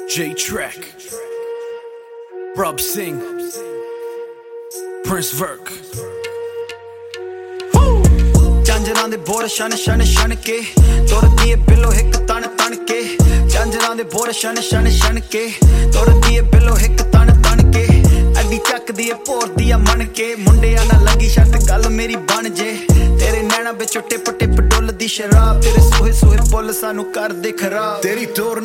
J Track, Rob Singh, Prince Verk. झांझरां दे बोर शन शन शन के तुरदी बिलो हिक तन तन के झांझरां दे बोर शन शन शन के तुरदी बिलो हिक तन तन के अड्डी चकदी भोर दी मन के मुंडियां नाल लगी शर्त गल मेरी बन जे तेरे नैना विचों टिप टिप डुलदी शराब तेरे सोहे सोहे पुल सानू कर दे खराब तेरी टोर